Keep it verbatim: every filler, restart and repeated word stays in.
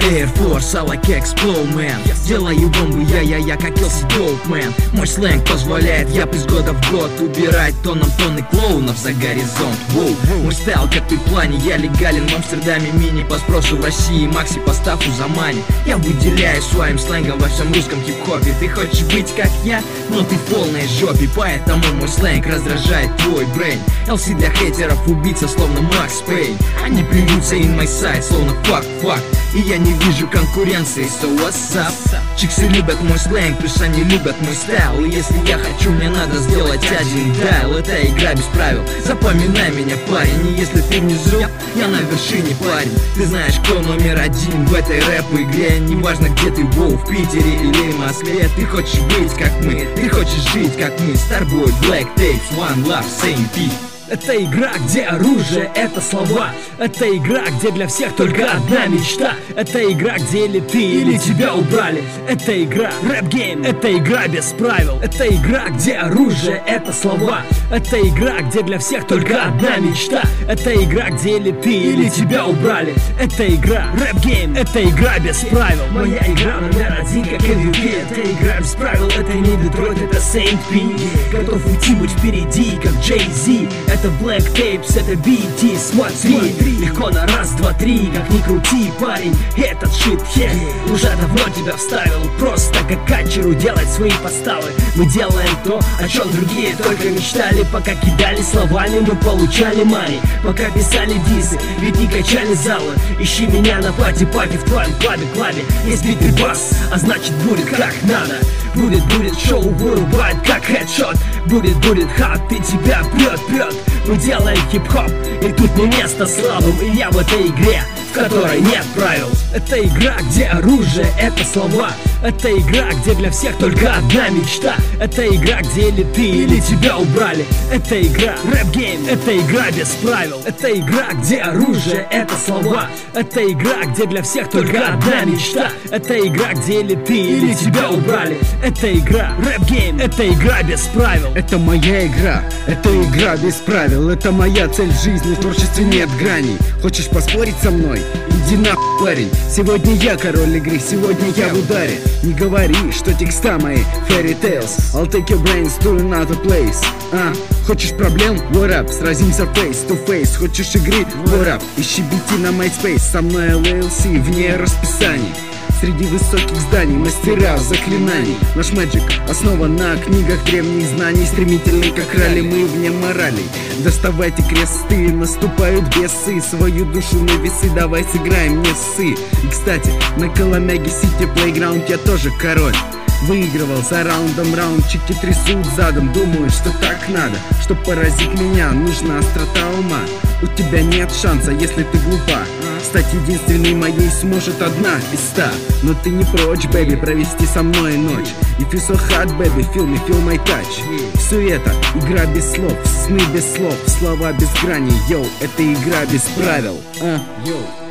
Air Force, I like explode, man. Делаю бомбу, я-я-я, как Элси Доупмен. Мой сленг позволяет яп из года в год убирать тоном тонны клоунов за горизонт. Воу. Мой стайл как при плане, я легален в Амстердаме, мини по спросу в России, макси по стафу за мани. Я выделяю своим сленгом во всем русском хип-хопе. Ты хочешь быть как я, но ты в полной жопе, поэтому мой сленг раздражает твой брейн. эл си для хейтеров убийца, словно Макс Пейн. Они плюются in my side, словно fuck-fuck. И я не вижу конкуренции, so what's up? Чиксы любят мой сленг, плюс они любят мой стайл. И если я хочу, мне надо сделать один дайл. Это игра без правил, запоминай меня, парень. И если ты внизу, я на вершине, парень. Ты знаешь, кто номер один в этой рэп-игре. Неважно, где ты, воу, в Питере или в Москве. Ты хочешь быть как мы, ты хочешь жить как мы. Starboy, Black Tapes, One Love, Same Beat. Это игра, где оружие — это слова. Это игра, где для всех только одна мечта. Это игра, где или ты, или тебя убрали. Это игра, рэп-гейм, это игра без правил. Это игра, где оружие — это слова. Это игра, где для всех только одна мечта. Это игра, где или ты, или тебя убрали. Это игра, рэп-гейм, это игра без правил. Моя игра номер один, как эм ви пи. Это игра без правил, это не Детройт, это Сейнт Пи. Готов уйти, будь впереди, как Джей-Зи. Это Black Tapes, это би ти, смотри. Легко на раз, два, три, как ни крути, парень. Этот шит хер уже давно тебя вставил. Просто как качеру делать свои поставы. Мы делаем то, о чем другие только мечтали. Пока кидали словами, мы получали мани. Пока писали дисы, ведь не качали залы. Ищи меня на пати-пати в твоем клабе-клабе. Есть бит и бас, а значит будет как надо. Будет, будет шоу, вырубает как хедшот. Будет, будет хат, и тебя прет, прет. Мы делаем хип-хоп, и тут не место слабым. И я в этой игре, в которой нет правил. Это игра, где оружие — это слова. Это игра, где для всех только одна мечта. Это игра, где или ты, или тебя убрали. Это игра, рэп-гейм, это игра без правил. Это игра, где оружие — это слова. Это игра, где для всех только одна мечта. Это игра, где или ты, или тебя убрали. Это игра, рэп-гейм, это игра без правил. Это моя игра, это игра без правил. Это моя цель в жизни, в творчестве нет граней. Хочешь поспорить со мной? Иди нахуй, парень. Сегодня я король игры, сегодня я в ударе. Не говори, что текста мои fairy tales. I'll take your brains to another place. А, хочешь проблем? What up? Сразимся face to face. Хочешь игры? What up? Ищи бити на MySpace. Со мной эл эл си вне расписаний. Среди высоких зданий, мастера заклинаний. Наш мэджик основан на книгах древних знаний. Стремительный, как ралли, мы вне моралей. Доставайте кресты, наступают бесы. Свою душу на весы, давай сыграем, не ссы. И, кстати, на Коломяге Сити Плейграунд я тоже король. Выигрывал за раундом, раундчики трясут задом. Думают, что так надо, чтоб поразить меня, нужна острота ума. У тебя нет шанса, если ты глупа. Стать единственной моей сможет одна из ста. Но ты не прочь, бэби, провести со мной ночь. If you so hot, baby, feel me, feel my touch. Все это игра без слов, сны без слов, слова без грани. Йоу, это игра без правил. А, йоу.